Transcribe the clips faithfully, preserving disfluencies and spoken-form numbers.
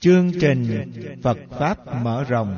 Chương trình Phật Pháp mở rộng.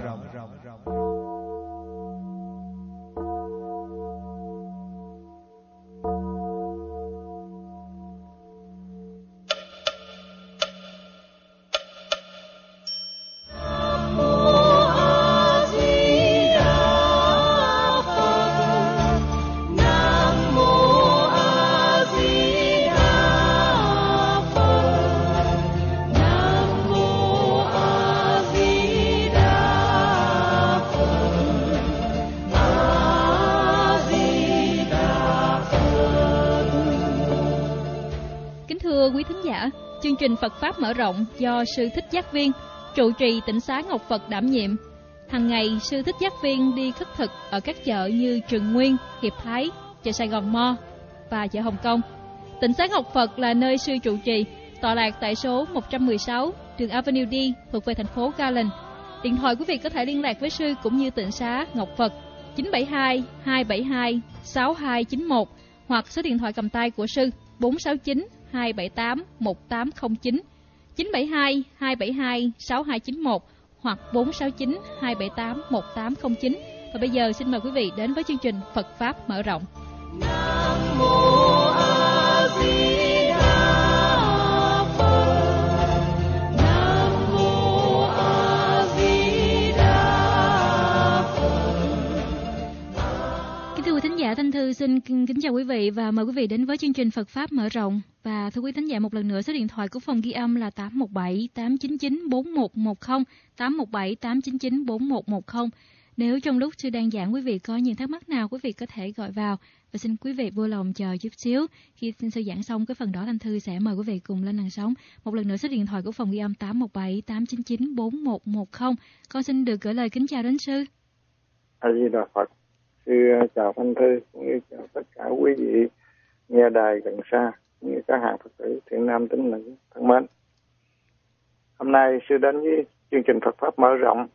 Quý thính giả, chương trình Phật Pháp mở rộng do Sư Thích Giác Viên, trụ trì Tịnh Xá Ngọc Phật đảm nhiệm. Hàng ngày, Sư Thích Giác Viên đi khất thực ở các chợ như Trường Nguyên, Hiệp Thái, chợ Sài Gòn Mo và chợ Hồng Kông. Tịnh Xá Ngọc Phật là nơi Sư trụ trì, tọa lạc tại số một trăm mười sáu đường Avenue D, thuộc về thành phố Garland. Điện thoại quý vị có thể liên lạc với Sư cũng như Tịnh Xá Ngọc Phật chín bảy hai, hai bảy hai, sáu hai chín một hoặc số điện thoại cầm tay của Sư bốn sáu chín, hai bảy tám, một tám không chín, chín bảy hai, hai bảy hai, sáu hai chín một hoặc bốn sáu chín, hai bảy tám, một tám không chín. Và bây giờ xin mời quý vị đến với chương trình Phật Pháp mở rộng. Nam mô A Di Đà Phật. Nam mô A Di Đà Phật. Kính thưa quý thính giả, Thanh Thư xin kính chào quý vị và mời quý vị đến với chương trình Phật Pháp mở rộng. Và thưa quý thính giả, một lần nữa số điện thoại của phòng ghi âm là tám một bảy, tám chín chín, bốn một một không, tám một bảy, tám chín chín, bốn một một không. Nếu trong lúc Sư đang giảng quý vị có những thắc mắc nào, quý vị có thể gọi vào. Và xin quý vị vui lòng chờ chút xíu. Khi Sư giảng xong cái phần đó, Thanh Thư sẽ mời quý vị cùng lên hàng sóng. Một lần nữa số điện thoại của phòng ghi âm tám một bảy, tám chín chín, bốn một một không. Con xin được gửi lời kính chào đến Sư. A Di Đà Phật. Sư chào Thanh Thư, cũng như chào tất cả quý vị nghe đài gần xa, như các hàng Phật tử thiện nam tín nữ thân mến. Hôm nay Sư đến với chương trình Phật Pháp mở rộng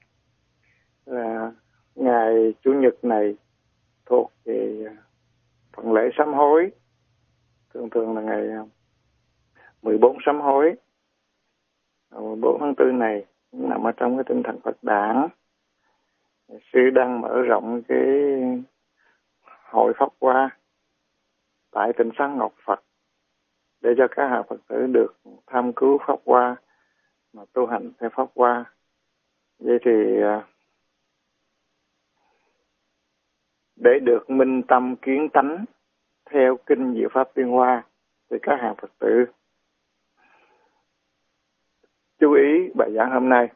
là ngày Chủ nhật này thuộc về phần lễ sám hối, thường thường là ngày mười bốn sám hối. mười bốn tháng tư này cũng nằm ở trong cái tinh thần Phật đản. Sư đang mở rộng cái hội Pháp Hoa tại Tịnh Xá Ngọc Phật để cho các hàng Phật tử được tham cứu Pháp Hoa mà tu hành theo Pháp Hoa. Vậy thì để được minh tâm kiến tánh theo kinh Diệu Pháp Liên Hoa thì các hàng Phật tử chú ý bài giảng hôm nay.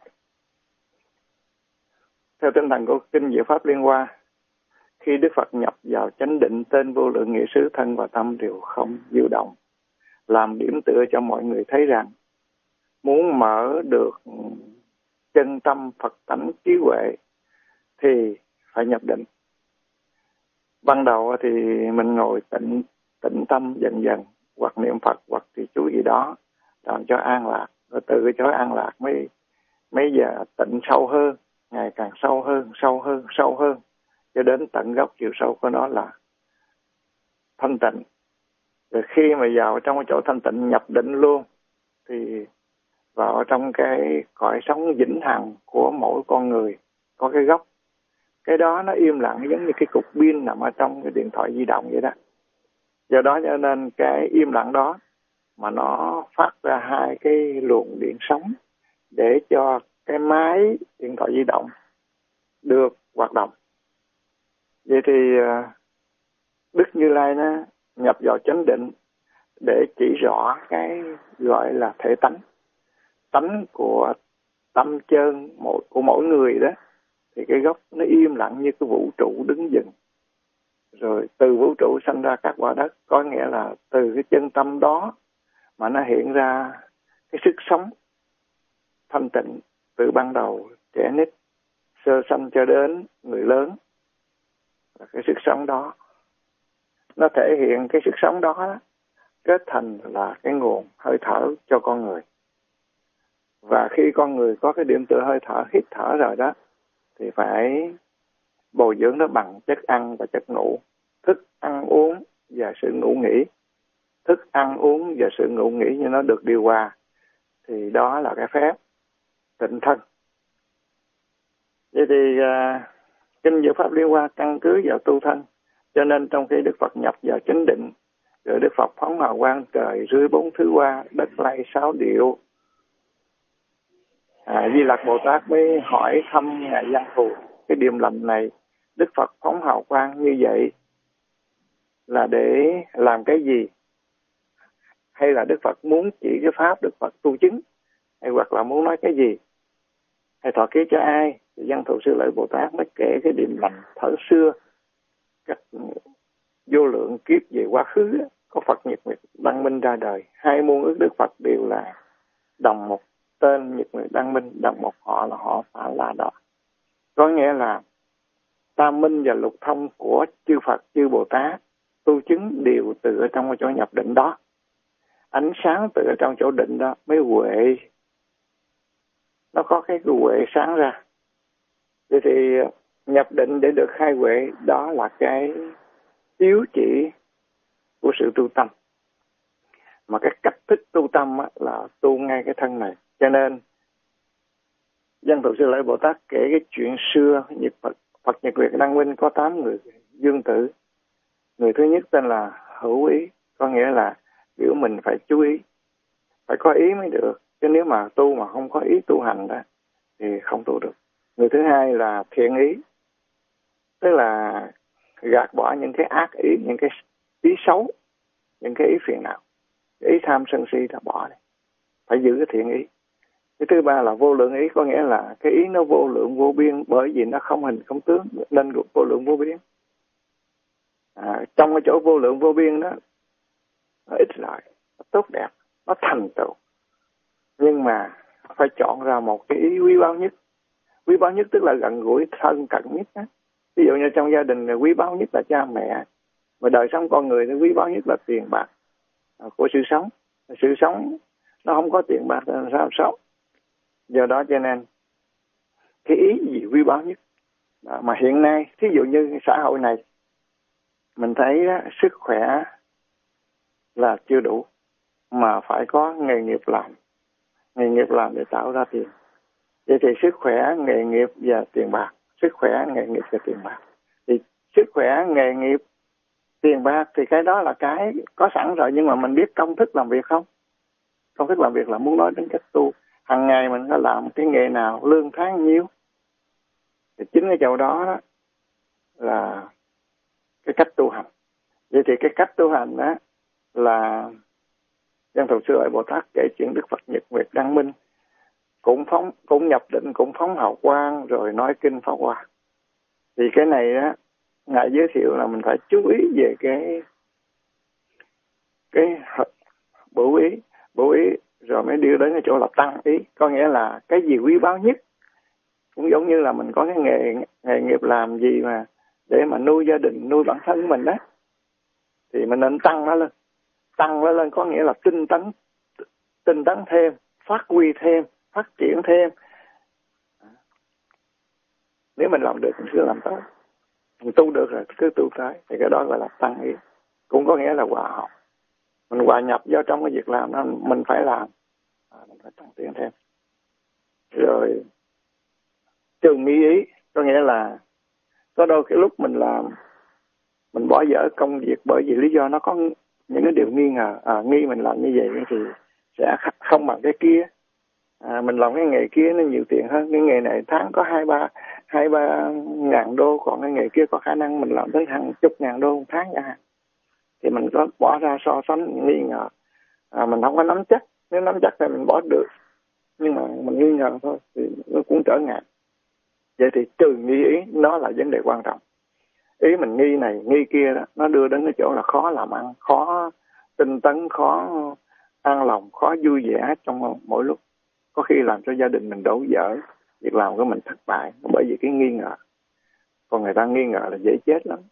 Theo tinh thần của kinh Diệu Pháp Liên Hoa, khi Đức Phật nhập vào chánh định, tên vô lượng nghĩa xứ thân và tâm đều không dao động, làm điểm tựa cho mọi người thấy rằng muốn mở được chân tâm Phật tánh trí huệ thì phải nhập định. Ban đầu thì mình ngồi tĩnh tĩnh tâm dần dần, hoặc niệm Phật hoặc trì chú gì đó làm cho an lạc, rồi từ cái chỗ an lạc mới mấy giờ tịnh sâu hơn, ngày càng sâu hơn, sâu hơn, sâu hơn, cho đến tận gốc chiều sâu của nó là thanh tịnh. Rồi khi mà vào trong cái chỗ thanh tịnh nhập định luôn thì vào trong cái cõi sống vĩnh hằng của mỗi con người có cái gốc. Cái đó nó im lặng giống như cái cục pin nằm ở trong cái điện thoại di động vậy đó. Do đó cho nên cái im lặng đó mà nó phát ra hai cái luồng điện sống để cho cái máy điện thoại di động được hoạt động. Vậy thì Đức Như Lai nó nhập vào chánh định để chỉ rõ cái gọi là thể tánh. Tánh của tâm chân của mỗi người đó, thì cái gốc nó im lặng như cái vũ trụ đứng dừng. Rồi từ vũ trụ sanh ra các quả đất, có nghĩa là từ cái chân tâm đó mà nó hiện ra cái sức sống thanh tịnh từ ban đầu trẻ nít, sơ sanh cho đến người lớn. Cái sức sống đó nó thể hiện cái sức sống đó kết thành là cái nguồn hơi thở cho con người. Và khi con người có cái điểm tựa hơi thở, hít thở rồi đó, thì phải bồi dưỡng nó bằng chất ăn và chất ngủ, thức ăn uống và sự ngủ nghỉ. Thức ăn uống và sự ngủ nghỉ như nó được điều hòa, thì đó là cái phép tịnh thân. Vậy thì uh, kinh Diệu Pháp Liên Hoa căn cứ vào tu thân, cho nên trong khi Đức Phật nhập vào chánh định, rồi Đức Phật phóng hào quang trời rưới bốn thứ hoa, đất lay sáu điệu, à, Di Lặc Bồ Tát mới hỏi thăm ngài Văn Thù cái điềm lành này, Đức Phật phóng hào quang như vậy là để làm cái gì, hay là Đức Phật muốn chỉ cái pháp Đức Phật tu chứng, hay hoặc là muốn nói cái gì, hay thọ ký cho ai? Thì Văn Thù Sư Lợi Bồ Tát mới kể cái điềm lành thở xưa, các vô lượng kiếp về quá khứ có Phật Nhật Nguyệt Đăng Minh ra đời, hai muôn ước Đức Phật đều là đồng một tên Nhật Nguyệt Đăng Minh, đồng một họ là họ Phả La Đà. Có nghĩa là tam minh và lục thông của chư Phật, chư Bồ Tát tu chứng đều từ ở trong cái chỗ nhập định đó. Ánh sáng từ ở trong chỗ định đó mới huệ, nó có cái huệ sáng ra. Vậy thì nhập định để được khai huệ, đó là cái chiếu chỉ của sự tu tâm. Mà cái cách thức tu tâm á, là tu ngay cái thân này. Cho nên Văn Thù Sư Lợi Bồ Tát kể cái chuyện xưa Nhật Phật, Phật Nhật Nguyệt Đăng Minh có tám người dương tử. Người thứ nhất tên là hữu ý, có nghĩa là biểu mình phải chú ý, phải có ý mới được. Chứ nếu mà tu mà không có ý tu hành đó thì không tu được. Người thứ hai là thiện ý, tức là gạt bỏ những cái ác ý, những cái ý xấu, những cái ý phiền não, cái ý tham sân si là bỏ đi, phải giữ cái thiện ý. Cái thứ ba là vô lượng ý, có nghĩa là cái ý nó vô lượng vô biên, bởi vì nó không hình không tướng nên vô lượng vô biên. À, trong cái chỗ vô lượng vô biên đó, nó ít lợi, nó tốt đẹp, nó thành tựu, nhưng mà phải chọn ra một cái ý quý báu nhất. Quý báu nhất tức là gần gũi thân cận nhất đó. Ví dụ như trong gia đình là quý báu nhất là cha mẹ, mà đời sống con người thì quý báu nhất là tiền bạc của sự sống. Sự sống nó không có tiền bạc thì làm sao sống. Do đó cho nên cái ý gì quý báu nhất. Đó, mà hiện nay thí dụ như xã hội này mình thấy đó, sức khỏe là chưa đủ, mà phải có nghề nghiệp làm, nghề nghiệp làm để tạo ra tiền. Vậy thì sức khỏe, nghề nghiệp và tiền bạc, sức khỏe, nghề nghiệp và tiền bạc. Thì sức khỏe, nghề nghiệp, tiền bạc thì cái đó là cái có sẵn rồi, nhưng mà mình biết công thức làm việc không? Công thức làm việc là muốn nói đến cách tu. Hằng ngày mình có làm cái nghề nào, lương tháng nhiêu? Thì chính cái chỗ đó, đó là cái cách tu hành. Vậy thì cái cách tu hành đó là Văn Thù Sư Lợi Bồ Tát kể chuyện Đức Phật Nhật Nguyệt Đăng Minh cũng phóng, cũng nhập định, cũng phóng hào quang, rồi nói kinh Pháp Hoa. Thì cái này á, ngài giới thiệu là mình phải chú ý về cái cái bổ ý, bổ ý rồi mới đưa đến cái chỗ là tăng ý, có nghĩa là cái gì quý báu nhất. Cũng giống như là mình có cái nghề nghề nghiệp làm gì mà để mà nuôi gia đình, nuôi bản thân của mình đó, thì mình nên tăng nó lên. Tăng nó lên có nghĩa là tinh tấn, tinh tấn thêm, phát huy thêm, phát triển thêm. Nếu mình làm được mình cứ làm tốt, mình tu được rồi cứ tu tới, thì cái đó gọi là tăng ý. Cũng có nghĩa là hòa học, mình hòa nhập vào trong cái việc làm đó, mình phải làm, à, mình phải tăng tiến thêm. Rồi trừ nghi ý, có nghĩa là có đôi cái lúc mình làm, mình bỏ dở công việc bởi vì lý do nó có những cái điều nghi ngờ, à, nghi mình làm như vậy thì sẽ không bằng cái kia. À, mình làm cái nghề kia nó nhiều tiền hơn, cái nghề này tháng có hai ba hai ba ngàn đô, còn cái nghề kia có khả năng mình làm tới hàng chục ngàn đô một tháng chẳng hạn. Thì mình có bỏ ra so sánh nghi ngờ, à, mình không có nắm chắc. Nếu nắm chắc thì mình bỏ được, nhưng mà mình nghi ngờ thôi thì nó cũng trở ngại. Vậy thì trừ nghi ý, nó là vấn đề quan trọng. Ý mình nghi này nghi kia đó, nó đưa đến cái chỗ là khó làm ăn, khó tinh tấn, khó an lòng, khó vui vẻ trong mỗi lúc. Có khi làm cho gia đình mình đổ vỡ, việc làm của mình thất bại bởi vì cái nghi ngờ. Còn người ta nghi ngờ là dễ chết lắm.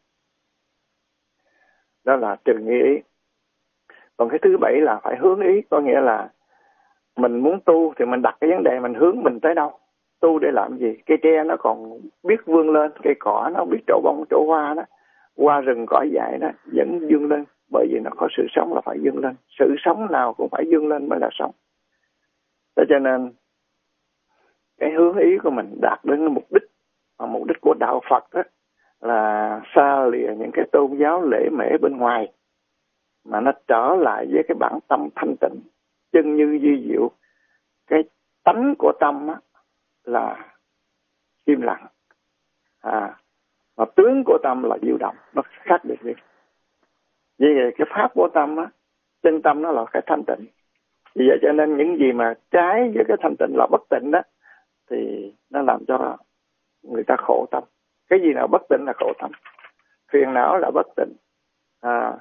Đó là trừ nghi ý. Còn cái thứ bảy là phải hướng ý, có nghĩa là mình muốn tu thì mình đặt cái vấn đề mình hướng mình tới đâu. Tu để làm gì? Cây tre nó còn biết vươn lên, cây cỏ nó biết trổ bông trổ hoa đó, hoa rừng cỏ dại đó vẫn vươn lên, bởi vì nó có sự sống là phải vươn lên. Sự sống nào cũng phải vươn lên mới là sống. Thế cho nên cái hướng ý của mình đạt đến mục đích. Và mục đích của đạo Phật đó là xa lìa những cái tôn giáo lễ mễ bên ngoài, mà nó trở lại với cái bản tâm thanh tịnh, chân như di diệu. Cái tánh của tâm á, là im lặng, à, và tướng của tâm là diệu động, nó khác biệt đi. Vì vậy cái pháp của tâm á, chân tâm nó là cái thanh tịnh. Vì vậy cho nên những gì mà trái với cái thanh tịnh là bất tịnh đó, thì nó làm cho người ta khổ tâm. Cái gì nào bất tịnh là khổ tâm, phiền não là bất tịnh. À,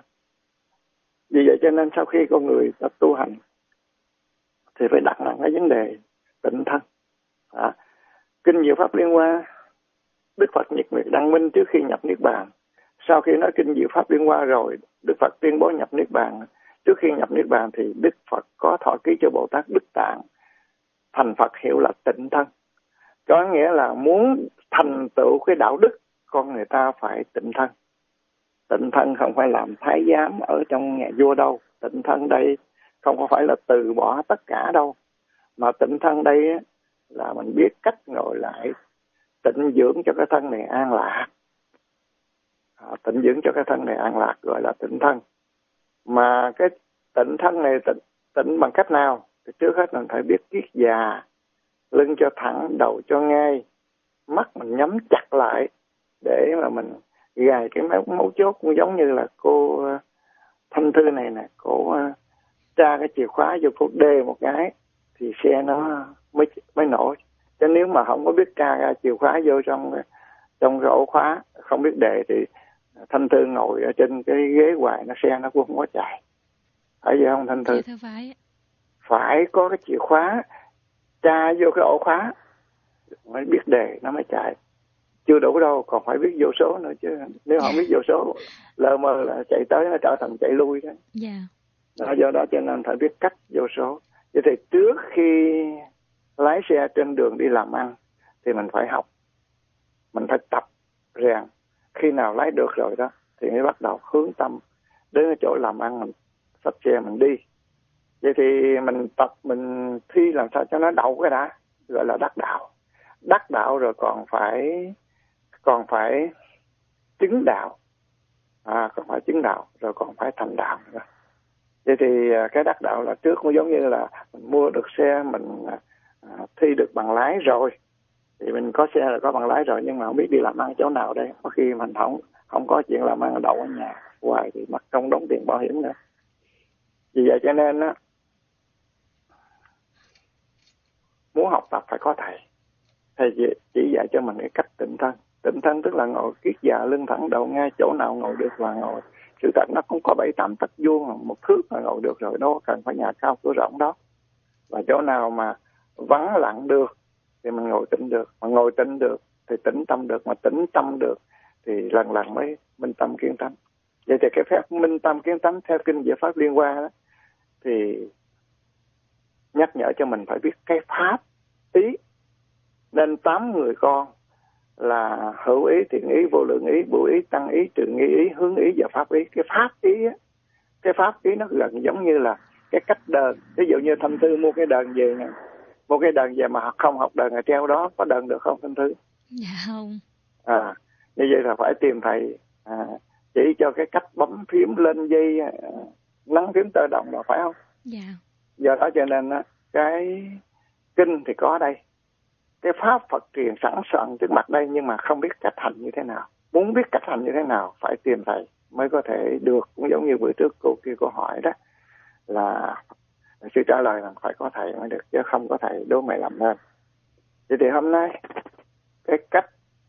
vì vậy cho nên sau khi con người ta tu hành thì phải đặt nặng cái vấn đề tịnh thân. À, kinh Diệu Pháp Liên Hoa, Đức Phật nhiệt nguyệt đăng minh trước khi nhập niết bàn. Sau khi nói kinh Diệu Pháp Liên Hoa rồi, Đức Phật tuyên bố nhập niết bàn. Trước khi nhập niết bàn thì Đức Phật có thọ ký cho Bồ Tát Đức Tạng thành Phật hiệu là tịnh thân. Có nghĩa là muốn thành tựu cái đạo đức, con người ta phải tịnh thân. Tịnh thân không phải làm thái giám ở trong nhà vua đâu. Tịnh thân đây không có phải là từ bỏ tất cả đâu. Mà tịnh thân đây là mình biết cách ngồi lại, tịnh dưỡng cho cái thân này an lạc. À, tịnh dưỡng cho cái thân này an lạc gọi là tịnh thân. Mà cái tịnh thân này tịnh, tịnh bằng cách nào? Thì trước hết mình phải biết kiết già, lưng cho thẳng, đầu cho ngay, mắt mình nhắm chặt lại để mà mình gài cái mấu, mấu chốt. Cũng giống như là cô Thanh Thư này nè, cô tra cái chìa khóa vô, cô đê một cái thì xe nó mới mới nổ. Chứ nếu mà không có biết tra ra chìa khóa vô trong trong cái ổ khóa, không biết đề thì Thanh Thư ngồi ở trên cái ghế hoài, nó xe nó cũng không có chạy. Phải vậy không Thanh Thư? Phải. Phải có cái chìa khóa, tra vô cái ổ khóa mới biết đề nó mới chạy. Chưa đủ đâu, còn phải biết vô số nữa chứ. Nếu không biết vô số, lờ mờ là chạy tới nó trở thành chạy lui đó. Dạ. Đó, do đó cho nên phải biết cách vô số. Vậy thì trước khi lái xe trên đường đi làm ăn thì mình phải học, mình phải tập rèn. Khi nào lái được rồi đó thì mới bắt đầu hướng tâm đến cái chỗ làm ăn, mình xách xe mình đi. Vậy thì mình tập, mình thi làm sao cho nó đậu cái đã, gọi là đắc đạo. Đắc đạo rồi còn phải còn phải chứng đạo, à, còn phải chứng đạo rồi còn phải thành đạo nữa. Vậy thì cái đắc đạo là trước cũng giống như là mình mua được xe, mình à, thi được bằng lái rồi thì mình có xe là có bằng lái rồi, nhưng mà không biết đi làm ăn chỗ nào đây. Có khi mình không không có chuyện làm ăn đậu ở nhà hoài thì mất công đóng tiền bảo hiểm nữa. Vì vậy cho nên á, muốn học tập phải có thầy. Thầy chỉ dạy cho mình cái cách tịnh thân. Tịnh thân tức là ngồi kiết già, lưng thẳng, đầu ngay, chỗ nào ngồi được là ngồi. Sự thật nó cũng có bảy tám tấc vuông, một thước là ngồi được rồi, đâu cần phải nhà cao cửa rộng đó. Và chỗ nào mà vắng lặng được thì mình ngồi tĩnh được, mà ngồi tĩnh được thì tĩnh tâm được, mà tĩnh tâm được thì lần lần mới minh tâm kiến tánh. Vậy thì cái phép minh tâm kiến tánh theo kinh Diệu Pháp Liên Hoa đó, thì nhắc nhở cho mình phải biết cái pháp ý. Nên tám người con là hữu ý, thiện ý, vô lượng ý, bổ ý, tăng ý, trừ nghi ý, hướng ý và pháp ý. Cái pháp ý á, cái pháp ý nó gần giống như là cái cách đờn. Ví dụ như Thanh Thư mua cái đờn về nè, mua cái đờn về mà không học đờn ở treo đó, có đờn được không Thanh Thư? Dạ không. À, như vậy là phải tìm thầy à, chỉ cho cái cách bấm phím lên dây, à, nắn phím tự động là phải không? Dạ. Do đó cho nên á, cái kinh thì có đây, cái pháp Phật truyền sẵn sàng trước mặt đây, nhưng mà không biết cách hành như thế nào. Muốn biết cách hành như thế nào phải tìm thầy mới có thể được. Cũng giống như bữa trước cô kia cô hỏi đó, là sự trả lời là phải có thầy mới được, chứ không có thầy đố mày làm nên. Vậy thì hôm nay cái cách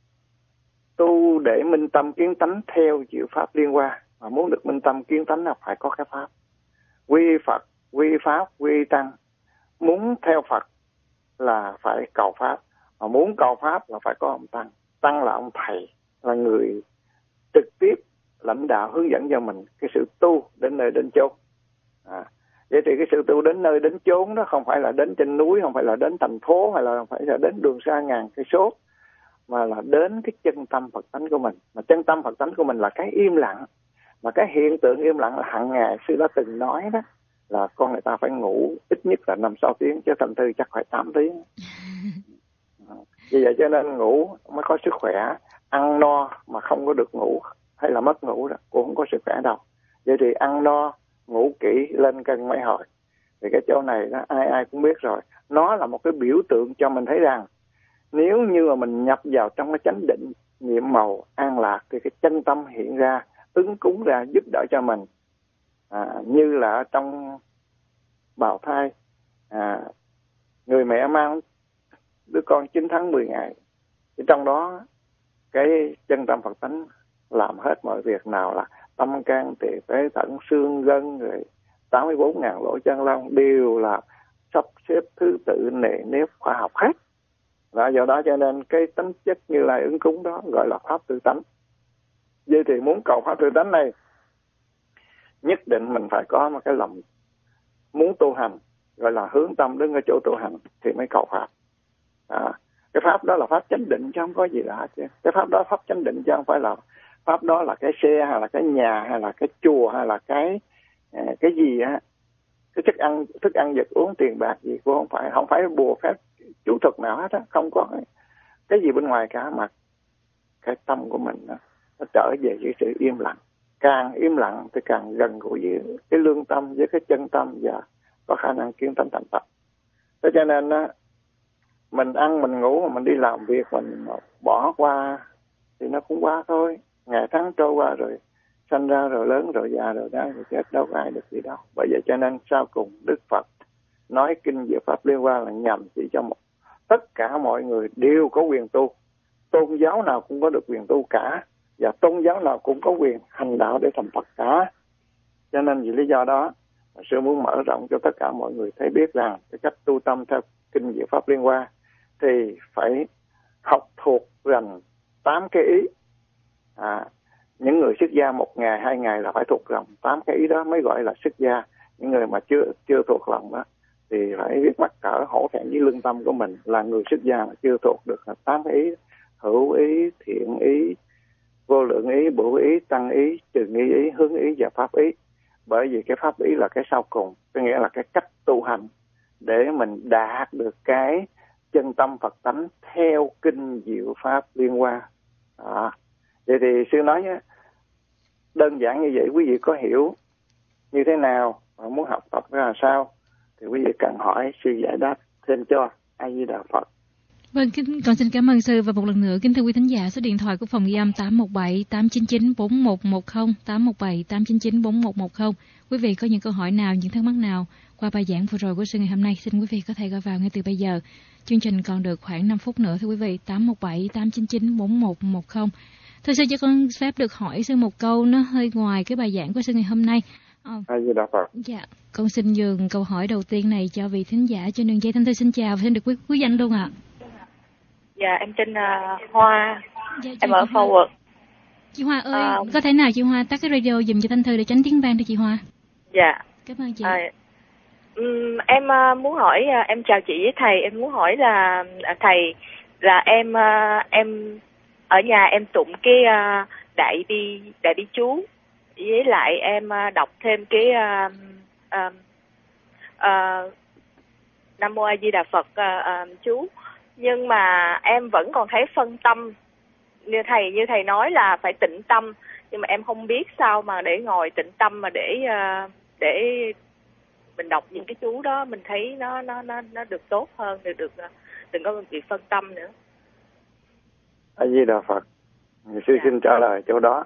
tu để minh tâm kiến tánh theo Diệu Pháp Liên Hoa, mà muốn được minh tâm kiến tánh là phải có cái pháp. Quy Phật, quy Pháp, quy Tăng. Muốn theo Phật là phải cầu Pháp, mà muốn cầu Pháp là phải có ông Tăng. Tăng là ông thầy, là người trực tiếp lãnh đạo hướng dẫn cho mình cái sự tu đến nơi đến chốn. À, vậy thì cái sự tu đến nơi đến chốn đó không phải là đến trên núi, không phải là đến thành phố, hay là phải là đến đường xa ngàn cây số, mà là đến cái chân tâm Phật tánh của mình. Mà chân tâm Phật tánh của mình là cái im lặng. Mà cái hiện tượng im lặng là hàng ngày sư đã từng nói đó, là con người ta phải ngủ ít nhất là năm sáu tiếng, chứ Thanh Thư chắc phải tám tiếng. Vì vậy cho nên ngủ mới có sức khỏe. Ăn no mà không có được ngủ hay là mất ngủ đó cũng không có sức khỏe đâu. Vậy thì ăn no, ngủ kỹ, lên cân mấy hồi. Thì cái chỗ này đó, ai ai cũng biết rồi. Nó là một cái biểu tượng cho mình thấy rằng nếu như mà mình nhập vào trong cái chánh định, nhiệm màu, an lạc, thì cái chân tâm hiện ra, ứng cúng ra, giúp đỡ cho mình. À, như là trong bào thai, à, người mẹ mang đứa con chín tháng mười ngày. Thì trong đó, cái chân tâm Phật tánh làm hết mọi việc, nào là tâm can tỳ phế thận xương gân rồi tám mươi bốn ngàn lỗ chân lông đều là sắp xếp thứ tự nề nếp khoa học hết. Và do đó cho nên cái tính chất Như Lai ứng cúng đó gọi là pháp tự tánh. Vậy thì muốn cầu pháp tự tánh này, nhất định mình phải có một cái lòng muốn tu hành, gọi là hướng tâm đến cái chỗ tu hành thì mới cầu pháp. À, cái pháp đó là pháp chánh định chứ không có gì là chứ. Cái pháp đó pháp chánh định chứ không phải là pháp đó là cái xe hay là cái nhà hay là cái chùa hay là cái cái gì á, cái thức ăn thức ăn vật uống tiền bạc gì cũng không phải, không phải bùa phép chú thuật nào hết á, không có cái, cái gì bên ngoài cả, mà cái tâm của mình đó, nó trở về với sự im lặng. Càng im lặng thì càng gần gũi với cái lương tâm, với cái chân tâm và có khả năng kiến tánh thành tập. Thế cho nên á, mình ăn mình ngủ mà mình đi làm việc mình bỏ qua thì nó cũng qua thôi. Ngày tháng trôi qua rồi, sanh ra rồi lớn rồi già rồi đó rồi chết, đâu có ai được gì đâu. Bởi vậy cho nên sau cùng Đức Phật nói kinh Diệu Pháp Liên Hoa là nhằm chỉ cho một, tất cả mọi người đều có quyền tu. Tôn giáo nào cũng có được quyền tu cả, và tôn giáo nào cũng có quyền hành đạo để thành Phật cả. Cho nên vì lý do đó, sư muốn mở rộng cho tất cả mọi người thấy biết rằng cái cách tu tâm theo kinh Diệu Pháp Liên Hoa thì phải học thuộc rằng tám cái ý. À, những người xuất gia một ngày hai ngày là phải thuộc lòng tám cái ý đó mới gọi là xuất gia. Những người mà chưa chưa thuộc lòng đó thì phải biết mắc cỡ hổ thẹn với lương tâm của mình là người xuất gia mà chưa thuộc được là tám cái ý: hữu ý, thiện ý, vô lượng ý, bửu ý, tăng ý, trừ nghi ý, hướng ý và pháp ý. Bởi vì cái pháp ý là cái sau cùng, có nghĩa là cái cách tu hành để mình đạt được cái chân tâm Phật tánh theo kinh Diệu Pháp Liên Hoa. À, vậy thì sư nói nhé, đơn giản như vậy, quý vị có hiểu như thế nào và muốn học tập ra làm sao thì quý vị cần hỏi sư giải đáp thêm cho. A Di Đà Phật. Vâng, con xin cảm ơn sư, và một lần nữa kính thưa quý thính giả, số điện thoại của phòng ghi âm tám một bảy tám chín chín bốn một một không, tám một bảy tám chín chín bốn một một không. Quý vị có những câu hỏi nào, những thắc mắc nào qua bài giảng vừa rồi của sư ngày hôm nay, xin quý vị có thể gọi vào ngay từ bây giờ. Chương trình còn được khoảng năm phút nữa thưa quý vị. Tám một bảy tám chín chín bốn một một không. Thưa sư, cho con phép được hỏi sư một câu nó hơi ngoài cái bài giảng của sư ngày hôm nay. Oh. A Di Đà Phật. Dạ, con xin nhường câu hỏi đầu tiên này cho vị thính giả trên đường dây. Thanh Thư xin chào và xin được quý, quý danh luôn ạ. Dạ, em tên uh, Hoa, dạ, em ở Forward. Chị Hoa ơi, à, có thể nào chị Hoa tắt cái radio dùm cho Thanh Thư để tránh tiếng vang cho chị Hoa? Dạ. Cảm ơn chị. À, um, em uh, muốn hỏi, uh, em chào chị với thầy, em muốn hỏi là uh, thầy, là em uh, em ở nhà em tụng cái uh, đại bi đại bi chú, với lại em uh, đọc thêm cái uh, uh, uh, Nam Mô A Di Đà Phật uh, uh, chú. Nhưng mà em vẫn còn thấy phân tâm, như thầy như thầy nói là phải tĩnh tâm, nhưng mà em không biết sao mà để ngồi tĩnh tâm mà để để mình đọc những cái chú đó mình thấy nó nó nó nó được tốt hơn, được được đừng có bị phân tâm nữa. A Di Đà Phật. Sư dạ. Xin trả lời chỗ đó.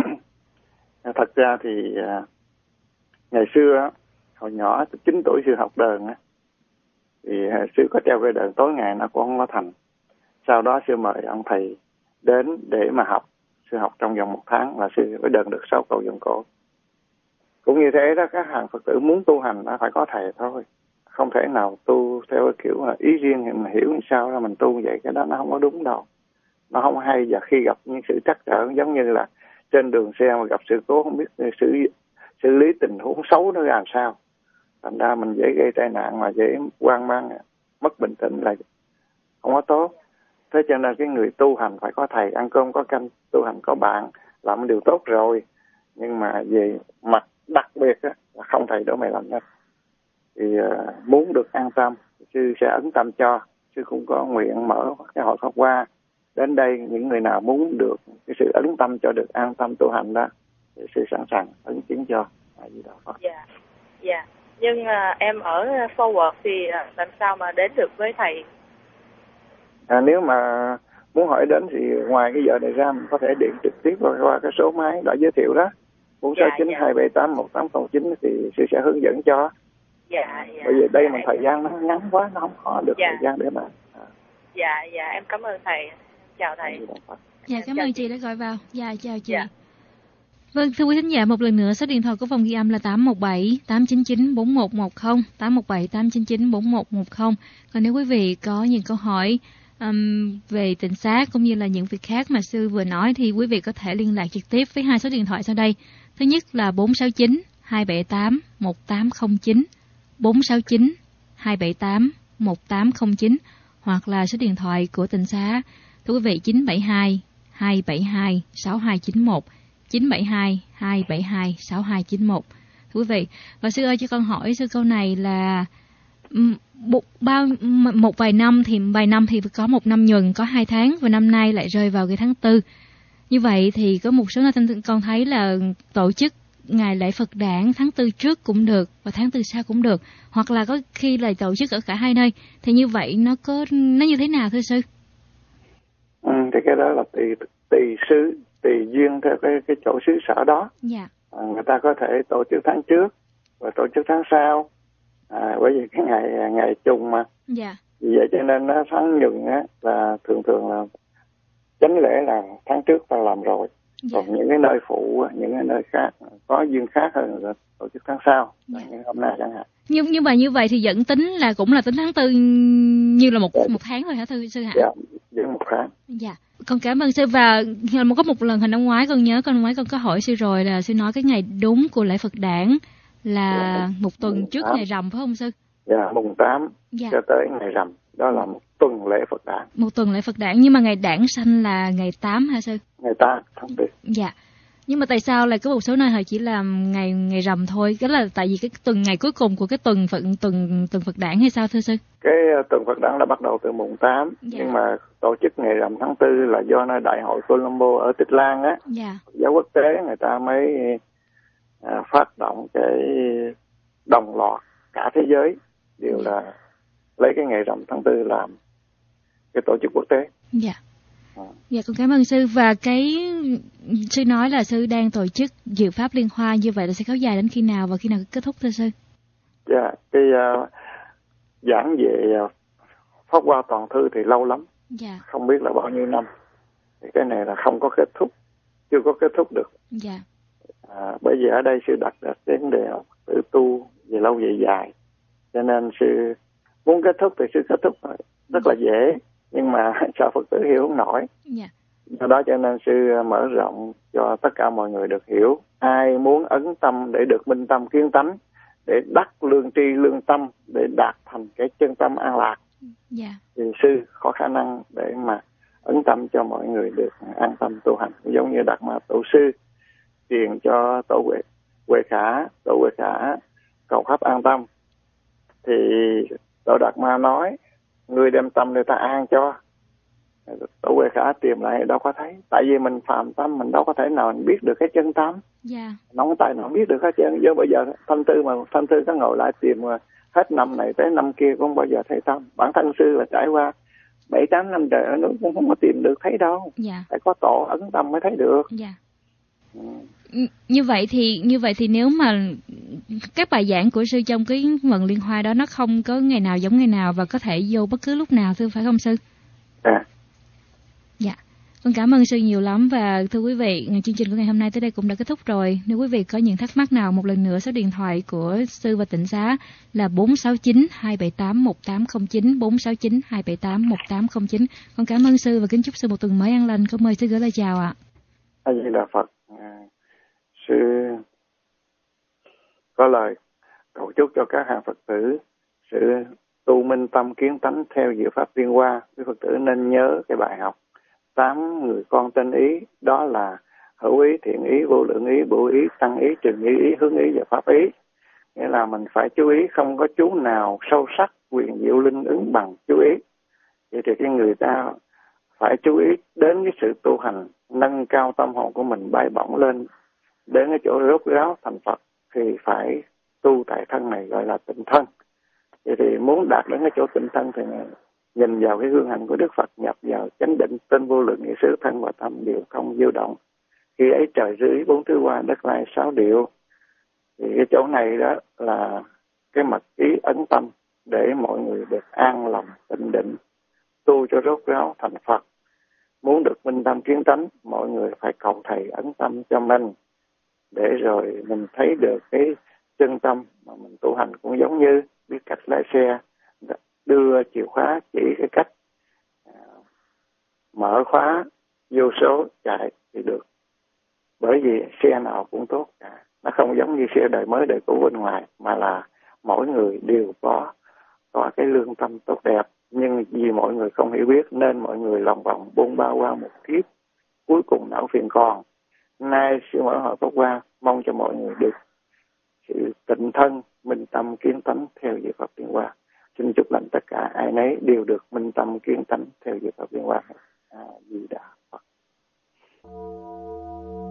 Thật ra thì ngày xưa hồi nhỏ chín tuổi sư học đờn á, thì sư có treo cái đờn tối ngày nó cũng không có thành. Sau đó sư mời ông thầy đến để mà học. Sư học trong vòng một tháng là sư mới đờn được sáu câu vòng cổ. Cũng như thế đó, các hàng Phật tử muốn tu hành nó phải có thầy thôi. Không thể nào tu theo cái kiểu là ý riêng thì mình hiểu như sao là mình tu vậy, cái đó nó không có đúng đâu. Nó không hay. Và khi gặp những sự trắc trở giống như là trên đường xe mà gặp sự cố không biết xử, xử lý tình huống xấu nó làm sao, thành ra mình dễ gây tai nạn mà dễ hoang mang, mất bình tĩnh là không có tốt. Thế cho nên cái người tu hành phải có thầy, ăn cơm có canh, tu hành có bạn làm điều tốt rồi, nhưng mà về mặt đặc biệt á, là không thầy đổ mày làm nhất. Thì uh, muốn được an tâm, sư sẽ ấn tâm cho. sư cũng có nguyện mở cái hội Pháp Hoa. Đến đây những người nào muốn được cái sự ấn tâm cho được an tâm tu hành đó, thì sư sẵn sàng ấn chứng cho. À, gì đó Phật. Dạ, dạ. Nhưng à, em ở forward thì à, làm sao mà đến được với thầy? À, nếu mà muốn hỏi đến thì ngoài cái giờ này ra mình có thể điện trực tiếp qua, qua cái số máy đã giới thiệu đó, bốn sáu chín hai bảy tám một tám không chín thì sư sẽ hướng dẫn cho. Dạ, dạ. Bởi vì đây dạ, mà thời gian nó ngắn quá, nó không có được dạ. thời gian để mà. À. Dạ, dạ, em cảm ơn thầy. Chào thầy. Dạ, cảm ơn chị đã gọi vào. Dạ, chào chị. Dạ. Vâng, thưa quý thính giả, một lần nữa số điện thoại của phòng ghi âm là tám một bảy tám chín chín bốn một một không, tám một bảy tám chín chín bốn một một không. Còn nếu quý vị có những câu hỏi um, về tịnh xá cũng như là những việc khác mà sư vừa nói thì quý vị có thể liên lạc trực tiếp với hai số điện thoại sau đây. Thứ nhất là bốn sáu chín hai bảy tám một tám không chín, bốn sáu chín hai bảy tám một tám không chín, hoặc là số điện thoại của tịnh xá thưa quý vị chín bảy hai hai bảy hai sáu hai chín một, chín bảy hai hai bảy hai sáu hai chín một. Thưa quý vị, và sư ơi cho con hỏi sư câu này là một, bao, một vài năm thì vài năm thì có một năm nhuần có hai tháng, và năm nay lại rơi vào cái tháng tư. Như vậy thì có một số nơi con thấy là tổ chức ngày lễ Phật đản tháng tư trước cũng được và tháng tư sau cũng được, hoặc là có khi là tổ chức ở cả hai nơi. Thì như vậy nó có nó như thế nào thưa sư? Ừ, thì cái đó là tùy tùy xứ, tùy duyên theo cái cái chỗ xứ sở đó. Dạ. À, người ta có thể tổ chức tháng trước và tổ chức tháng sau. À, bởi vì cái ngày ngày trùng mà. Dạ. Vì vậy cho nên nó tháng nhuận á là thường thường là chánh lễ là tháng trước ta làm rồi. Dạ. Còn những cái nơi phụ, những cái nơi khác có duyên khác hơn là tổ chức tháng sau. Dạ. Như hôm nay chẳng hạn. Nhưng nhưng mà như vậy thì vẫn tính là cũng là tính tháng tư như là một dạ. một tháng thôi hả thưa sư hả? Dạ, vẫn một tháng. Dạ. Con cảm ơn sư. Và có một lần hồi năm ngoái con nhớ con năm ngoái con có hỏi sư rồi là sư nói cái ngày đúng của lễ Phật đản là dạ. một tuần mùng trước tám. Ngày rằm phải không sư? Dạ, mùng tám dạ. cho tới ngày rằm. Đó là một tuần lễ Phật đản. Một tuần lễ Phật đản, nhưng mà ngày đản sanh là ngày tám hả sư? Ngày tám tháng tư. Dạ. Nhưng mà tại sao lại có một số nơi họ chỉ làm ngày ngày rằm thôi? Cái là tại vì cái tuần ngày cuối cùng của cái tuần Phật tuần tuần Phật đản hay sao thưa sư? Cái uh, tuần Phật đản là bắt đầu từ mùng tám, dạ. nhưng mà tổ chức ngày rằm tháng tư là do nơi Đại hội Colombo ở Tịch Lan á, dạ. giáo quốc tế người ta mới uh, phát động cái đồng loạt cả thế giới đều dạ. là lấy cái ngày rằm tháng tư làm cái tổ chức quốc tế. Dạ. À. Dạ con cảm ơn sư. Và cái sư nói là sư đang tổ chức Diệu Pháp Liên Hoa, như vậy là sẽ kéo dài đến khi nào và khi nào kết thúc thưa sư? Dạ, cái uh, giảng về uh, Pháp Hoa toàn thư thì lâu lắm. Dạ. Không biết là bao nhiêu năm. Thì cái này là không có kết thúc, chưa có kết thúc được. Dạ. À, bởi vì ở đây sư đặt ra vấn đề tự tu về lâu về dài, cho nên sư muốn kết thúc thì sư kết thúc rất là dễ, nhưng mà sao Phật tử hiểu không nổi. Yeah. Do đó cho nên sư mở rộng cho tất cả mọi người được hiểu. Ai muốn ấn tâm để được minh tâm kiến tánh, để đắc lương tri lương tâm, để đạt thành cái chân tâm an lạc, yeah. thì sư có khả năng để mà ấn tâm cho mọi người được an tâm tu hành. Giống như Đạt Ma Tổ sư truyền cho Tổ Huệ, Huệ Khả, Tổ Huệ Khả cầu khắp an tâm, thì Tổ Đạt Ma nói người đem tâm người ta an cho. Tổ Huệ Khả tìm lại đâu có thấy, tại vì mình phàm tâm mình đâu có thể nào mình biết được cái chân tâm. Yeah. Nó không tài nào biết được hết trơn. Giờ bây giờ Thanh Thư mà Thanh Thư có ngồi lại tìm hết năm này tới năm kia cũng không bao giờ thấy tâm. Bản thân sư là trải qua bảy tám năm trời ở nước cũng không có tìm được thấy đâu. Yeah. Phải có tổ ấn tâm mới thấy được. Yeah. Ừ. Như vậy thì như vậy thì nếu mà các bài giảng của sư trong cái vận liên hoa đó nó không có ngày nào giống ngày nào và có thể vô bất cứ lúc nào, thưa phải không sư? À. Dạ. Con cảm ơn sư nhiều lắm. Và thưa quý vị, chương trình của ngày hôm nay tới đây cũng đã kết thúc rồi. Nếu quý vị có những thắc mắc nào, một lần nữa số điện thoại của sư và tịnh xá là bốn sáu chín hai bảy tám một tám không chín, bốn sáu chín hai bảy tám một tám không chín. Con cảm ơn sư và kính chúc sư một tuần mới an lành. Con mời sư gửi lời chào ạ. A Di Đà Phật. À, sư có lời cầu chúc cho các hàng Phật tử sự tu minh tâm kiến tánh theo diệu pháp liên hoa. Quý Phật tử nên nhớ cái bài học tám người con tên ý, đó là hữu ý, thiện ý, vô lượng ý, bổ ý, tăng ý, trừng ý, ý, hướng ý và pháp ý. Nghĩa là mình phải chú ý, không có chú nào sâu sắc quyền diệu linh ứng bằng chú ý. Vậy thì cái người ta phải chú ý đến cái sự tu hành, nâng cao tâm hồn của mình bay bổng lên đến cái chỗ rốt ráo thành Phật, thì phải tu tại thân này, gọi là tịnh thân. Vậy thì muốn đạt đến cái chỗ tịnh thân thì nhìn vào cái gương hạnh của Đức Phật, nhập vào chánh định, tên vô lượng nghĩa xứ, thân và tâm đều không dao động. Khi ấy trời dưới bốn thứ qua, đất lai sáu điệu. Thì cái chỗ này đó là cái mật ý ấn tâm để mọi người được an lòng, tịnh định, tu cho rốt ráo thành Phật. Muốn được minh tâm kiến tánh, mọi người phải cầu thầy ấn tâm cho mình, để rồi mình thấy được cái chân tâm mà mình tu hành. Cũng giống như biết cách lái xe, đưa chìa khóa chỉ cái cách à, mở khóa vô số chạy thì được. Bởi vì xe nào cũng tốt cả, nó không giống như xe đời mới đời cũ bên ngoài, mà là mỗi người đều có có cái lương tâm tốt đẹp. Nhưng vì mọi người không hiểu biết nên mọi người lòng vòng buông ba qua một kiếp, cuối cùng não phiền còn. Nay sư mở họ tốt qua, mong cho mọi người được sự tịnh thân, minh tâm kiến tánh theo diệu Phật tiến hóa. Xin chúc lành tất cả ai nấy đều được minh tâm kiến tánh theo diệu Phật tiến hóa. A Di Đà Phật.